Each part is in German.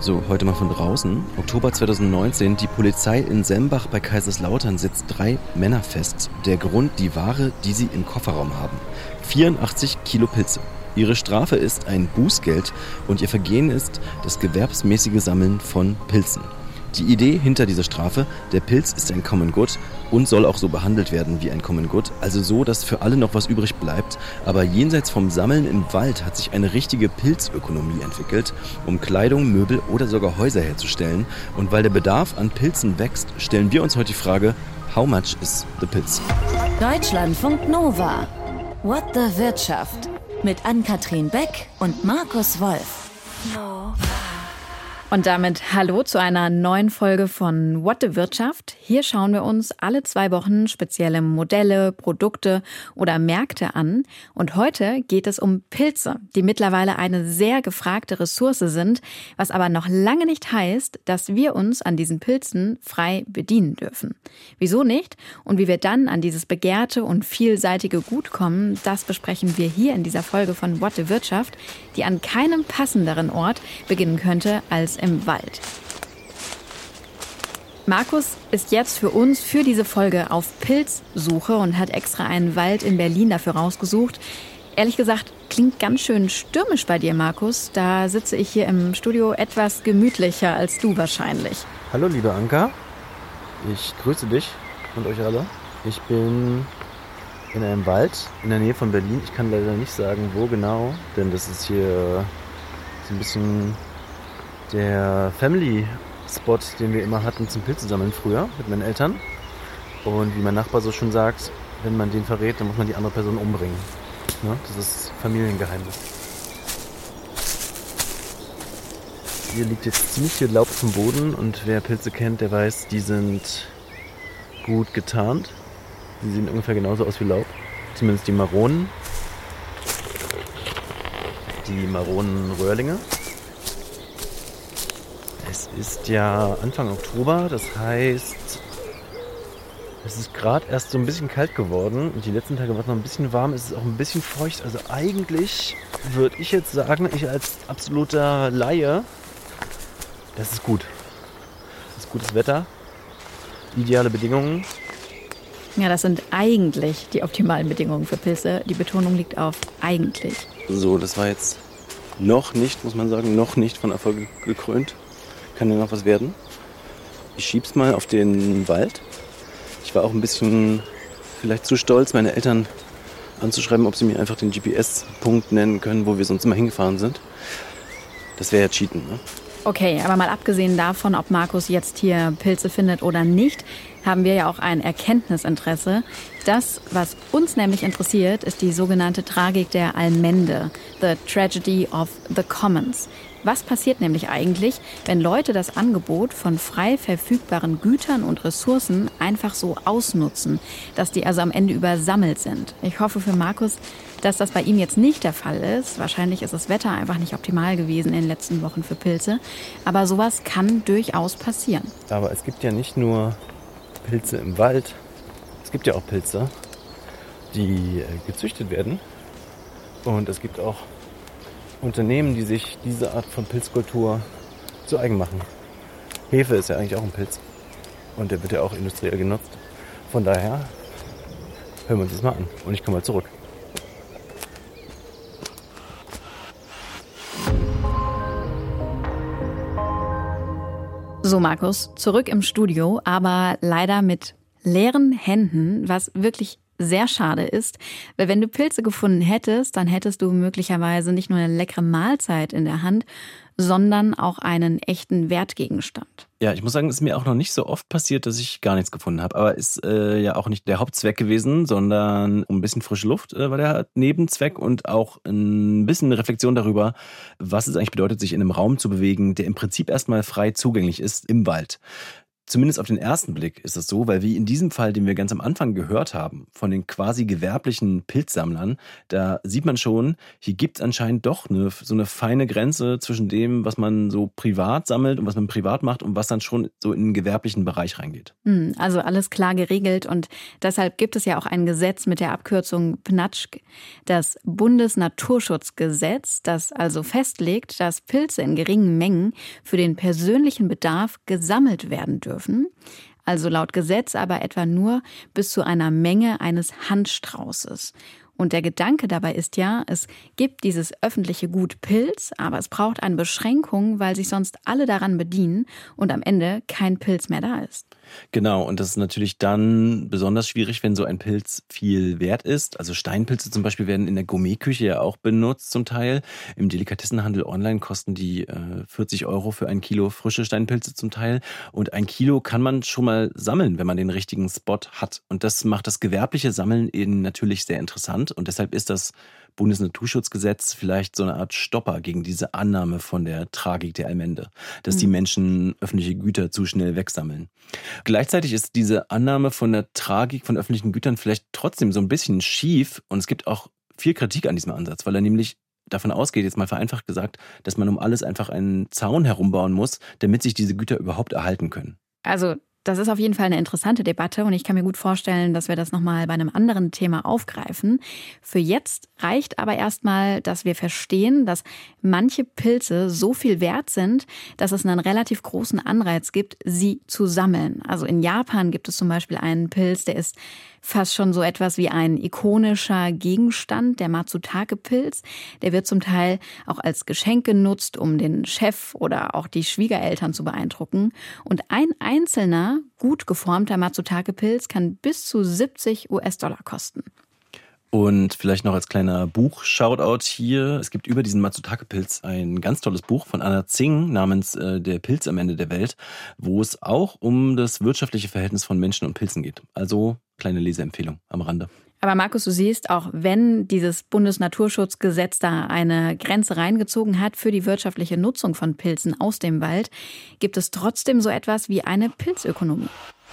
So, heute mal von draußen. Oktober 2019, die Polizei in Sembach bei Kaiserslautern setzt 3 Männer fest. Der Grund, die Ware, die sie im Kofferraum haben. 84 Kilo Pilze. Ihre Strafe ist ein Bußgeld und ihr Vergehen ist das gewerbsmäßige Sammeln von Pilzen. Die Idee hinter dieser Strafe, der Pilz ist ein Common Good und soll auch so behandelt werden wie ein Common Good, also so, dass für alle noch was übrig bleibt. Aber jenseits vom Sammeln im Wald hat sich eine richtige Pilzökonomie entwickelt, um Kleidung, Möbel oder sogar Häuser herzustellen. Und weil der Bedarf an Pilzen wächst, stellen wir uns heute die Frage, how much is the Pilz? Deutschlandfunk Nova. What the Wirtschaft? Mit Ann-Kathrin Beck und Markus Wolf. Und damit hallo zu einer neuen Folge von What the Wirtschaft. Hier schauen wir uns alle 2 Wochen spezielle Modelle, Produkte oder Märkte an. Und heute geht es um Pilze, die mittlerweile eine sehr gefragte Ressource sind, was aber noch lange nicht heißt, dass wir uns an diesen Pilzen frei bedienen dürfen. Wieso nicht? Und wie wir dann an dieses begehrte und vielseitige Gut kommen, das besprechen wir hier in dieser Folge von What the Wirtschaft, die an keinem passenderen Ort beginnen könnte als im Wald. Markus ist jetzt für uns für diese Folge auf Pilzsuche und hat extra einen Wald in Berlin dafür rausgesucht. Ehrlich gesagt, klingt ganz schön stürmisch bei dir, Markus. Da sitze ich hier im Studio etwas gemütlicher als du wahrscheinlich. Hallo liebe Anka, ich grüße dich und euch alle. Ich bin in einem Wald in der Nähe von Berlin. Ich kann leider nicht sagen, wo genau, denn das ist hier so ein bisschen der Family-Spot, den wir immer hatten zum Pilze sammeln früher mit meinen Eltern. Und wie mein Nachbar so schon sagt, wenn man den verrät, dann muss man die andere Person umbringen. Ja, das ist Familiengeheimnis. Hier liegt jetzt ziemlich viel Laub zum Boden und wer Pilze kennt, der weiß, die sind gut getarnt. Die sehen ungefähr genauso aus wie Laub. Zumindest die Maronen. Die Maronenröhrlinge. Es ist ja Anfang Oktober, das heißt, es ist gerade erst so ein bisschen kalt geworden und die letzten Tage war es noch ein bisschen warm, es ist auch ein bisschen feucht. Also eigentlich würde ich jetzt sagen, ich als absoluter Laie, das ist gut. Das ist gutes Wetter, ideale Bedingungen. Ja, das sind eigentlich die optimalen Bedingungen für Pilze. Die Betonung liegt auf eigentlich. So, das war jetzt noch nicht, muss man sagen, noch nicht von Erfolg gekrönt. Kann ja noch was werden. Ich schieb's mal auf den Wald. Ich war auch ein bisschen vielleicht zu stolz, meine Eltern anzuschreiben, ob sie mir einfach den GPS-Punkt nennen können, wo wir sonst immer hingefahren sind. Das wäre ja Cheaten, ne? Okay, aber mal abgesehen davon, ob Markus jetzt hier Pilze findet oder nicht, haben wir ja auch ein Erkenntnisinteresse. Das, was uns nämlich interessiert, ist die sogenannte Tragik der Allmende, the tragedy of the commons. Was passiert nämlich eigentlich, wenn Leute das Angebot von frei verfügbaren Gütern und Ressourcen einfach so ausnutzen, dass die also am Ende übersammelt sind? Ich hoffe für Markus, dass das bei ihm jetzt nicht der Fall ist. Wahrscheinlich ist das Wetter einfach nicht optimal gewesen in den letzten Wochen für Pilze. Aber sowas kann durchaus passieren. Aber es gibt ja nicht nur Pilze im Wald. Es gibt ja auch Pilze, die gezüchtet werden. Und es gibt auch Unternehmen, die sich diese Art von Pilzkultur zu eigen machen. Hefe ist ja eigentlich auch ein Pilz. Und der wird ja auch industriell genutzt. Von daher hören wir uns das mal an. Und ich komme mal zurück. So, Markus, zurück im Studio, aber leider mit leeren Händen, was wirklich sehr schade ist, weil wenn du Pilze gefunden hättest, dann hättest du möglicherweise nicht nur eine leckere Mahlzeit in der Hand, sondern auch einen echten Wertgegenstand. Ja, ich muss sagen, es ist mir auch noch nicht so oft passiert, dass ich gar nichts gefunden habe. Aber ist ja auch nicht der Hauptzweck gewesen, sondern ein bisschen frische Luft war der Nebenzweck und auch ein bisschen eine Reflexion darüber, was es eigentlich bedeutet, sich in einem Raum zu bewegen, der im Prinzip erstmal frei zugänglich ist im Wald. Zumindest auf den ersten Blick ist es so, weil wie in diesem Fall, den wir ganz am Anfang gehört haben, von den quasi gewerblichen Pilzsammlern, da sieht man schon, hier gibt es anscheinend doch so eine feine Grenze zwischen dem, was man so privat sammelt und was man privat macht und was dann schon so in den gewerblichen Bereich reingeht. Also alles klar geregelt und deshalb gibt es ja auch ein Gesetz mit der Abkürzung PNATSCH, das Bundesnaturschutzgesetz, das also festlegt, dass Pilze in geringen Mengen für den persönlichen Bedarf gesammelt werden dürfen. Also laut Gesetz aber etwa nur bis zu einer Menge eines Handstraußes. Und der Gedanke dabei ist ja, es gibt dieses öffentliche Gut Pilz, aber es braucht eine Beschränkung, weil sich sonst alle daran bedienen und am Ende kein Pilz mehr da ist. Genau, und das ist natürlich dann besonders schwierig, wenn so ein Pilz viel wert ist. Also Steinpilze zum Beispiel werden in der Gourmetküche ja auch benutzt zum Teil. Im Delikatessenhandel online kosten die 40 € für ein Kilo frische Steinpilze zum Teil. Und ein Kilo kann man schon mal sammeln, wenn man den richtigen Spot hat. Und das macht das gewerbliche Sammeln eben natürlich sehr interessant. Und deshalb ist das Bundesnaturschutzgesetz vielleicht so eine Art Stopper gegen diese Annahme von der Tragik der Allmende, dass die Menschen öffentliche Güter zu schnell wegsammeln. Gleichzeitig ist diese Annahme von der Tragik von öffentlichen Gütern vielleicht trotzdem so ein bisschen schief und es gibt auch viel Kritik an diesem Ansatz, weil er nämlich davon ausgeht, jetzt mal vereinfacht gesagt, dass man um alles einfach einen Zaun herumbauen muss, damit sich diese Güter überhaupt erhalten können. Also das ist auf jeden Fall eine interessante Debatte und ich kann mir gut vorstellen, dass wir das nochmal bei einem anderen Thema aufgreifen. Für jetzt reicht aber erstmal, dass wir verstehen, dass manche Pilze so viel wert sind, dass es einen relativ großen Anreiz gibt, sie zu sammeln. Also in Japan gibt es zum Beispiel einen Pilz, der ist fast schon so etwas wie ein ikonischer Gegenstand, der Matsutake-Pilz. Der wird zum Teil auch als Geschenk genutzt, um den Chef oder auch die Schwiegereltern zu beeindrucken. Und ein einzelner, gut geformter Matsutake-Pilz kann bis zu 70 US-Dollar kosten. Und vielleicht noch als kleiner Buch-Shoutout hier. Es gibt über diesen Matsutake-Pilz ein ganz tolles Buch von Anna Tsing namens Der Pilz am Ende der Welt, wo es auch um das wirtschaftliche Verhältnis von Menschen und Pilzen geht. Also kleine Leseempfehlung am Rande. Aber Markus, du siehst, auch wenn dieses Bundesnaturschutzgesetz da eine Grenze reingezogen hat für die wirtschaftliche Nutzung von Pilzen aus dem Wald, gibt es trotzdem so etwas wie eine Pilzökonomie.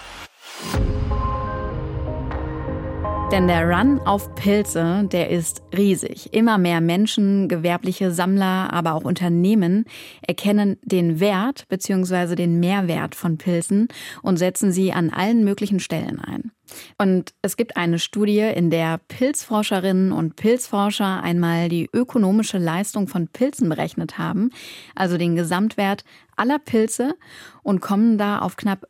Denn der Run auf Pilze, der ist riesig. Immer mehr Menschen, gewerbliche Sammler, aber auch Unternehmen erkennen den Wert bzw. den Mehrwert von Pilzen und setzen sie an allen möglichen Stellen ein. Und es gibt eine Studie, in der Pilzforscherinnen und Pilzforscher einmal die ökonomische Leistung von Pilzen berechnet haben, also den Gesamtwert aller Pilze, und kommen da auf knapp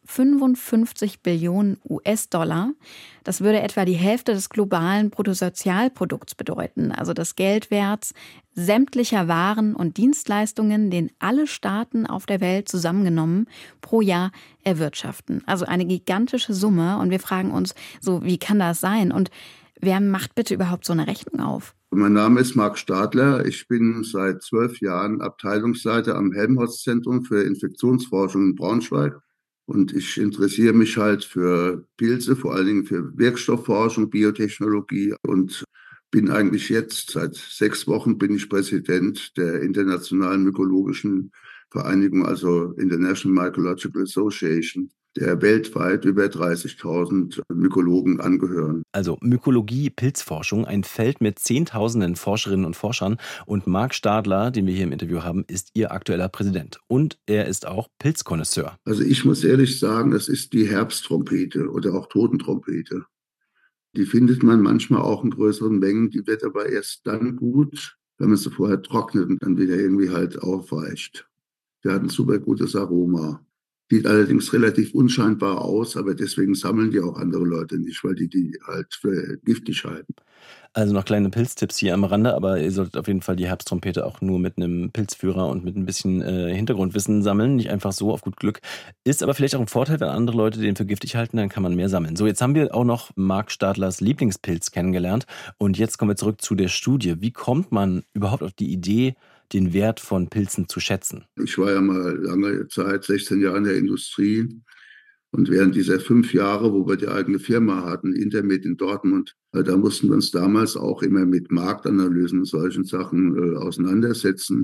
55 Billionen US-Dollar. Das würde etwa die Hälfte des globalen Bruttosozialprodukts bedeuten, also des Geldwerts sämtlicher Waren und Dienstleistungen, den alle Staaten auf der Welt zusammengenommen pro Jahr erwirtschaften. Also eine gigantische Summe und wir fragen uns, so wie kann das sein und wer macht bitte überhaupt so eine Rechnung auf? Mein Name ist Marc Stadler. Ich bin seit 12 Jahren Abteilungsleiter am Helmholtz-Zentrum für Infektionsforschung in Braunschweig. Und ich interessiere mich halt für Pilze, vor allen Dingen für Wirkstoffforschung, Biotechnologie und bin eigentlich jetzt, seit 6 Wochen bin ich Präsident der Internationalen Mykologischen Vereinigung, also International Mycological Association, der weltweit über 30.000 Mykologen angehören. Also Mykologie, Pilzforschung, ein Feld mit Zehntausenden Forscherinnen und Forschern. Und Marc Stadler, den wir hier im Interview haben, ist ihr aktueller Präsident. Und er ist auch Pilzkonnoisseur. Also ich muss ehrlich sagen, das ist die Herbsttrompete oder auch Totentrompete. Die findet man manchmal auch in größeren Mengen. Die wird aber erst dann gut, wenn man sie vorher trocknet und dann wieder irgendwie halt aufweicht. Die hat ein super gutes Aroma. Sieht allerdings relativ unscheinbar aus, aber deswegen sammeln die auch andere Leute nicht, weil die halt für giftig halten. Also noch kleine Pilztipps hier am Rande, aber ihr solltet auf jeden Fall die Herbsttrompete auch nur mit einem Pilzführer und mit ein bisschen Hintergrundwissen sammeln, nicht einfach so auf gut Glück. Ist aber vielleicht auch ein Vorteil, wenn andere Leute den für giftig halten, dann kann man mehr sammeln. So, jetzt haben wir auch noch Marc Stadlers Lieblingspilz kennengelernt und jetzt kommen wir zurück zu der Studie. Wie kommt man überhaupt auf die Idee, den Wert von Pilzen zu schätzen? Ich war ja mal lange Zeit, 16 Jahre in der Industrie. Und während dieser 5 Jahre, wo wir die eigene Firma hatten, Intermed in Dortmund, da mussten wir uns damals auch immer mit Marktanalysen und solchen Sachen auseinandersetzen.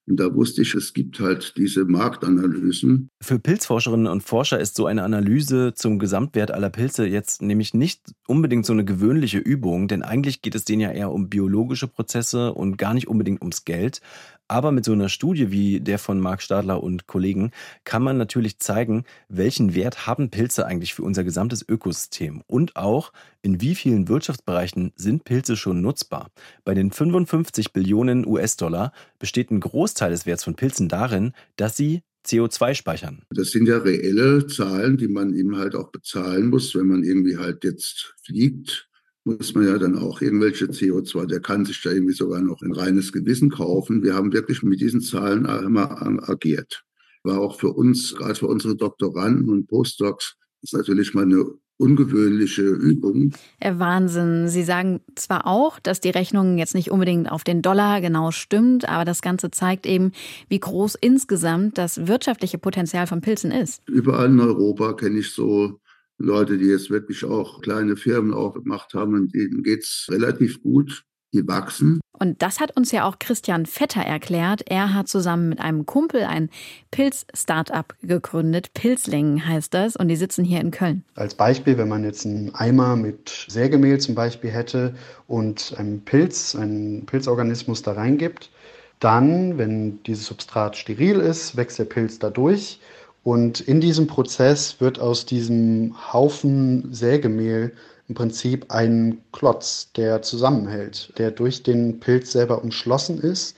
Und da wusste ich, es gibt halt diese Marktanalysen. Für Pilzforscherinnen und Forscher ist so eine Analyse zum Gesamtwert aller Pilze jetzt nämlich nicht unbedingt so eine gewöhnliche Übung, denn eigentlich geht es denen ja eher um biologische Prozesse und gar nicht unbedingt ums Geld. Aber mit so einer Studie wie der von Marc Stadler und Kollegen kann man natürlich zeigen, welchen Wert haben Pilze eigentlich für unser gesamtes Ökosystem und auch, in wie vielen Wirtschaftsbereichen sind Pilze schon nutzbar. Bei den 55 Billionen US-Dollar besteht ein Großteil des Werts von Pilzen darin, dass sie CO2 speichern. Das sind ja reelle Zahlen, die man eben halt auch bezahlen muss. Wenn man irgendwie halt jetzt fliegt, muss man ja dann auch irgendwelche CO2, der kann sich da irgendwie sogar noch ein reines Gewissen kaufen. Wir haben wirklich mit diesen Zahlen immer agiert. War auch für uns, gerade für unsere Doktoranden und Postdocs, ist natürlich mal eine ungewöhnliche Übung. Wahnsinn. Sie sagen zwar auch, dass die Rechnung jetzt nicht unbedingt auf den Dollar genau stimmt, aber das Ganze zeigt eben, wie groß insgesamt das wirtschaftliche Potenzial von Pilzen ist. Überall in Europa kenne ich so Leute, die jetzt wirklich auch kleine Firmen aufgemacht haben und denen geht es relativ gut. Die wachsen. Und das hat uns ja auch Christian Vetter erklärt. Er hat zusammen mit einem Kumpel ein Pilz-Startup gegründet. Pilzling heißt das. Und die sitzen hier in Köln. Als Beispiel, wenn man jetzt einen Eimer mit Sägemehl zum Beispiel hätte und einen Pilzorganismus da reingibt, dann, wenn dieses Substrat steril ist, wächst der Pilz da durch. Und in diesem Prozess wird aus diesem Haufen Sägemehl im Prinzip ein Klotz, der zusammenhält, der durch den Pilz selber umschlossen ist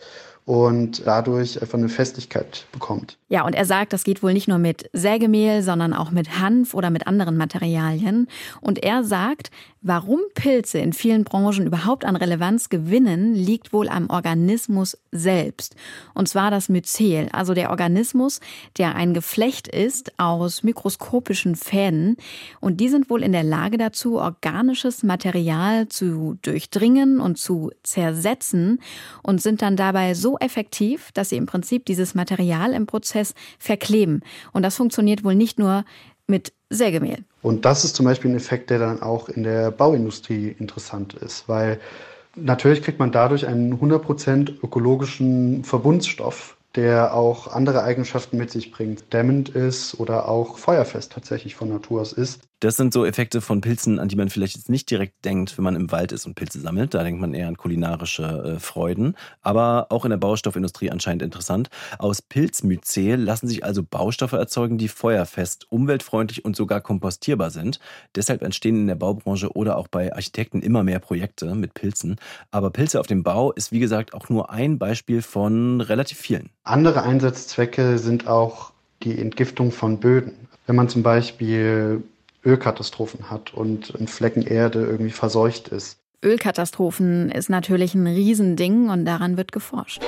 und dadurch einfach eine Festigkeit bekommt. Ja, und er sagt, das geht wohl nicht nur mit Sägemehl, sondern auch mit Hanf oder mit anderen Materialien. Und er sagt, warum Pilze in vielen Branchen überhaupt an Relevanz gewinnen, liegt wohl am Organismus selbst. Und zwar das Myzel, also der Organismus, der ein Geflecht ist aus mikroskopischen Fäden. Und die sind wohl in der Lage dazu, organisches Material zu durchdringen und zu zersetzen und sind dann dabei so effektiv, dass sie im Prinzip dieses Material im Prozess verkleben. Und das funktioniert wohl nicht nur mit Sägemehl. Und das ist zum Beispiel ein Effekt, der dann auch in der Bauindustrie interessant ist, weil natürlich kriegt man dadurch einen 100% ökologischen Verbundstoff, der auch andere Eigenschaften mit sich bringt, dämmend ist oder auch feuerfest tatsächlich von Natur aus ist. Das sind so Effekte von Pilzen, an die man vielleicht jetzt nicht direkt denkt, wenn man im Wald ist und Pilze sammelt. Da denkt man eher an kulinarische Freuden. Aber auch in der Baustoffindustrie anscheinend interessant. Aus Pilzmyzel lassen sich also Baustoffe erzeugen, die feuerfest, umweltfreundlich und sogar kompostierbar sind. Deshalb entstehen in der Baubranche oder auch bei Architekten immer mehr Projekte mit Pilzen. Aber Pilze auf dem Bau ist, wie gesagt, auch nur ein Beispiel von relativ vielen. Andere Einsatzzwecke sind auch die Entgiftung von Böden. Wenn man zum Beispiel Ölkatastrophen hat und ein Flecken Erde irgendwie verseucht ist. Ölkatastrophen ist natürlich ein Riesending und daran wird geforscht.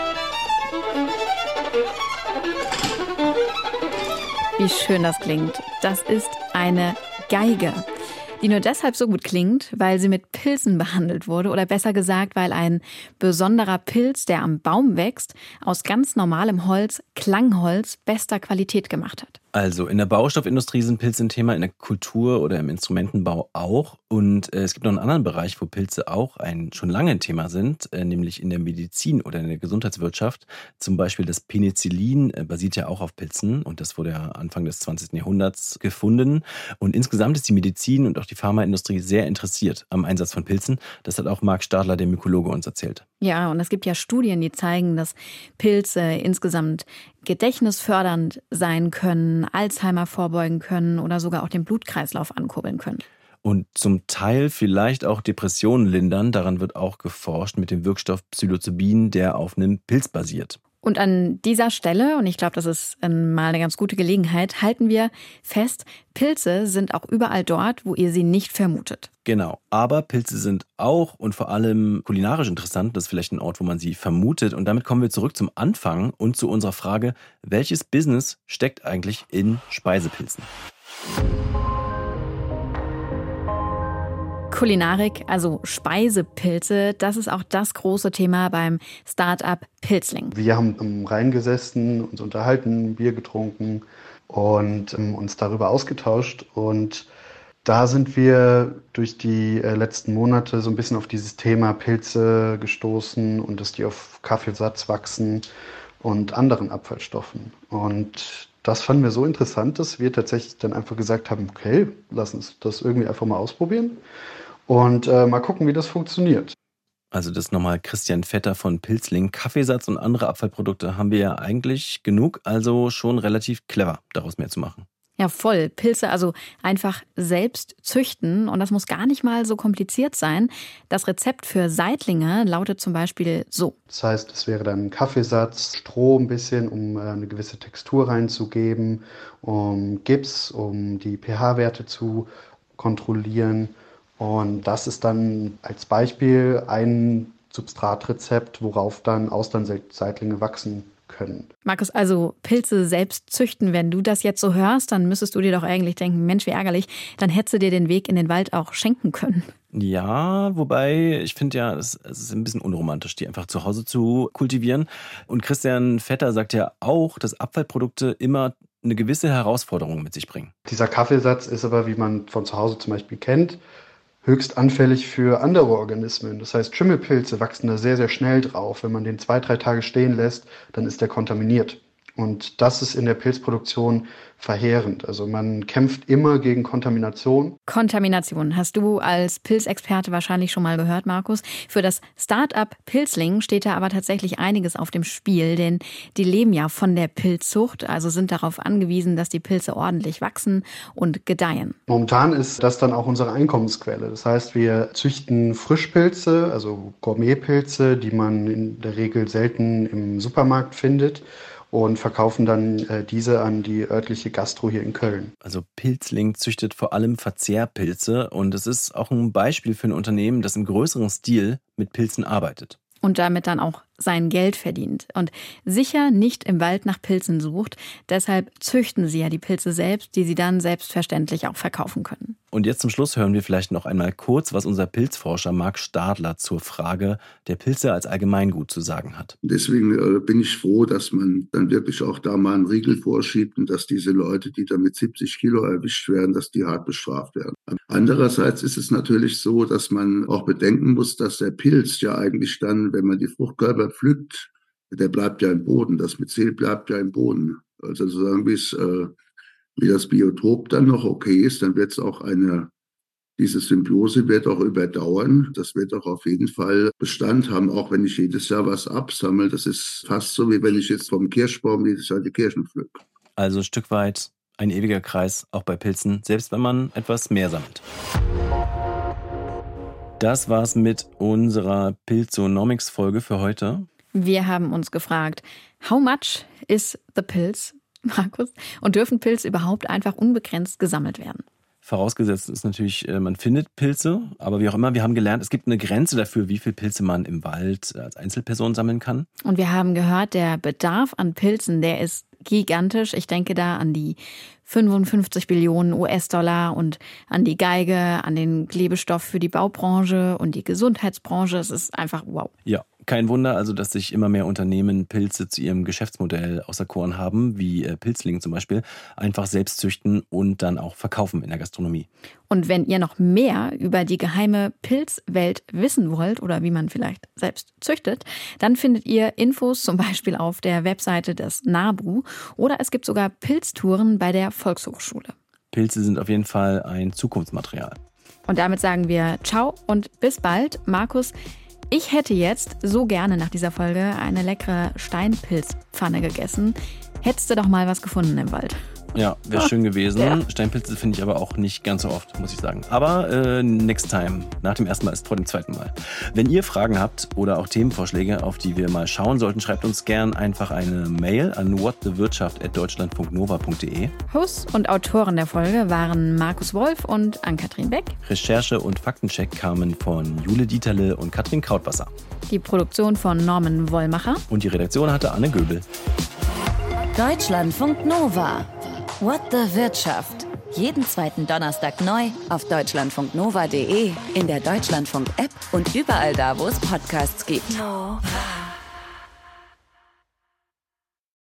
Wie schön das klingt. Das ist eine Geige, die nur deshalb so gut klingt, weil sie mit Pilzen behandelt wurde oder besser gesagt, weil ein besonderer Pilz, der am Baum wächst, aus ganz normalem Holz Klangholz bester Qualität gemacht hat. Also in der Baustoffindustrie sind Pilze ein Thema, in der Kultur oder im Instrumentenbau auch. Und es gibt noch einen anderen Bereich, wo Pilze auch schon lange ein Thema sind, nämlich in der Medizin oder in der Gesundheitswirtschaft. Zum Beispiel das Penicillin basiert ja auch auf Pilzen und das wurde ja Anfang des 20. Jahrhunderts gefunden. Und insgesamt ist die Medizin und auch die Pharmaindustrie sehr interessiert am Einsatz von Pilzen. Das hat auch Marc Stadler, der Mykologe, uns erzählt. Ja, und es gibt ja Studien, die zeigen, dass Pilze insgesamt gedächtnisfördernd sein können, Alzheimer vorbeugen können oder sogar auch den Blutkreislauf ankurbeln können. Und zum Teil vielleicht auch Depressionen lindern. Daran wird auch geforscht mit dem Wirkstoff Psilocybin, der auf einem Pilz basiert. Und an dieser Stelle, und ich glaube, das ist mal eine ganz gute Gelegenheit, halten wir fest, Pilze sind auch überall dort, wo ihr sie nicht vermutet. Genau, aber Pilze sind auch und vor allem kulinarisch interessant. Das ist vielleicht ein Ort, wo man sie vermutet. Und damit kommen wir zurück zum Anfang und zu unserer Frage, welches Business steckt eigentlich in Speisepilzen? Kulinarik, also Speisepilze, das ist auch das große Thema beim Start-up Pilzling. Wir haben am Rhein gesessen, uns unterhalten, Bier getrunken und uns darüber ausgetauscht. Und da sind wir durch die letzten Monate so ein bisschen auf dieses Thema Pilze gestoßen und dass die auf Kaffeesatz wachsen und anderen Abfallstoffen. Und das fanden wir so interessant, dass wir tatsächlich dann einfach gesagt haben, okay, lass uns das irgendwie einfach mal ausprobieren und mal gucken, wie das funktioniert. Also das nochmal Christian Vetter von Pilzling. Kaffeesatz und andere Abfallprodukte haben wir ja eigentlich genug, also schon relativ clever, daraus mehr zu machen. Ja, voll. Pilze also einfach selbst züchten und das muss gar nicht mal so kompliziert sein. Das Rezept für Seitlinge lautet zum Beispiel so. Das heißt, es wäre dann Kaffeesatz, Stroh ein bisschen, um eine gewisse Textur reinzugeben, Gips, um die pH-Werte zu kontrollieren. Und das ist dann als Beispiel ein Substratrezept, worauf dann Austernseitlinge wachsen können. Markus, also Pilze selbst züchten, wenn du das jetzt so hörst, dann müsstest du dir doch eigentlich denken, Mensch, wie ärgerlich, dann hättest du dir den Weg in den Wald auch schenken können. Ja, wobei ich finde ja, es ist ein bisschen unromantisch, die einfach zu Hause zu kultivieren. Und Christian Vetter sagt ja auch, dass Abfallprodukte immer eine gewisse Herausforderung mit sich bringen. Dieser Kaffeesatz ist aber, wie man von zu Hause zum Beispiel kennt, höchst anfällig für andere Organismen. Das heißt, Schimmelpilze wachsen da sehr, sehr schnell drauf. Wenn man den 2-3 Tage stehen lässt, dann ist der kontaminiert. Und das ist in der Pilzproduktion verheerend. Also man kämpft immer gegen Kontamination. Kontamination hast du als Pilzexperte wahrscheinlich schon mal gehört, Markus. Für das Start-up Pilzling steht da aber tatsächlich einiges auf dem Spiel, denn die leben ja von der Pilzzucht, also sind darauf angewiesen, dass die Pilze ordentlich wachsen und gedeihen. Momentan ist das dann auch unsere Einkommensquelle. Das heißt, wir züchten Frischpilze, also Gourmetpilze, die man in der Regel selten im Supermarkt findet, und verkaufen dann diese an die örtliche Gastro hier in Köln. Also Pilzling züchtet vor allem Verzehrpilze und es ist auch ein Beispiel für ein Unternehmen, das im größeren Stil mit Pilzen arbeitet. Und damit dann auch sein Geld verdient. Und sicher nicht im Wald nach Pilzen sucht. Deshalb züchten sie ja die Pilze selbst, die sie dann selbstverständlich auch verkaufen können. Und jetzt zum Schluss hören wir vielleicht noch einmal kurz, was unser Pilzforscher Marc Stadler zur Frage der Pilze als Allgemeingut zu sagen hat. Deswegen bin ich froh, dass man dann wirklich auch da mal einen Riegel vorschiebt und dass diese Leute, die da mit 70 Kilo erwischt werden, dass die hart bestraft werden. Andererseits ist es natürlich so, dass man auch bedenken muss, dass der Pilz ja eigentlich dann, wenn man die Fruchtkörper pflückt, der bleibt ja im Boden, das Myzel bleibt ja im Boden. Also sozusagen, wie das Biotop dann noch okay ist, dann wird es auch diese Symbiose wird auch überdauern. Das wird auch auf jeden Fall Bestand haben, auch wenn ich jedes Jahr was absammle. Das ist fast so, wie wenn ich jetzt vom Kirschbaum jedes Jahr die Kirschen pflücke. Also ein Stück weit ein ewiger Kreis, auch bei Pilzen, selbst wenn man etwas mehr sammelt. Das war's mit unserer Pilzonomics-Folge für heute. Wir haben uns gefragt, how much is the Pilz, Markus? Und dürfen Pilze überhaupt einfach unbegrenzt gesammelt werden? Vorausgesetzt ist natürlich, man findet Pilze, aber wie auch immer, wir haben gelernt, es gibt eine Grenze dafür, wie viel Pilze man im Wald als Einzelperson sammeln kann. Und wir haben gehört, der Bedarf an Pilzen, der ist gigantisch. Ich denke da an die 55 Billionen US-Dollar und an die Geige, an den Klebstoff für die Baubranche und die Gesundheitsbranche. Es ist einfach wow. Ja. Kein Wunder also, dass sich immer mehr Unternehmen Pilze zu ihrem Geschäftsmodell auserkoren haben, wie Pilzling zum Beispiel, einfach selbst züchten und dann auch verkaufen in der Gastronomie. Und wenn ihr noch mehr über die geheime Pilzwelt wissen wollt oder wie man vielleicht selbst züchtet, dann findet ihr Infos zum Beispiel auf der Webseite des NABU oder es gibt sogar Pilztouren bei der Volkshochschule. Pilze sind auf jeden Fall ein Zukunftsmaterial. Und damit sagen wir ciao und bis bald. Markus, ich hätte jetzt so gerne nach dieser Folge eine leckere Steinpilzpfanne gegessen. Hättest du doch mal was gefunden im Wald. Ja, wäre schön gewesen. Ja. Steinpilze finde ich aber auch nicht ganz so oft, muss ich sagen. Aber next time. Nach dem ersten Mal ist vor dem zweiten Mal. Wenn ihr Fragen habt oder auch Themenvorschläge, auf die wir mal schauen sollten, schreibt uns gern einfach eine Mail an whatthewirtschaft@deutschlandfunknova.de. Hosts und Autoren der Folge waren Markus Wolf und Ann-Kathrin Beck. Recherche und Faktencheck kamen von Jule Dieterle und Katrin Krautwasser. Die Produktion von Norman Wollmacher. Und die Redaktion hatte Anne Göbel. Deutschlandfunk Nova. What the Wirtschaft. Jeden zweiten Donnerstag neu auf deutschlandfunknova.de, in der Deutschlandfunk-App und überall da, wo es Podcasts gibt. Nova.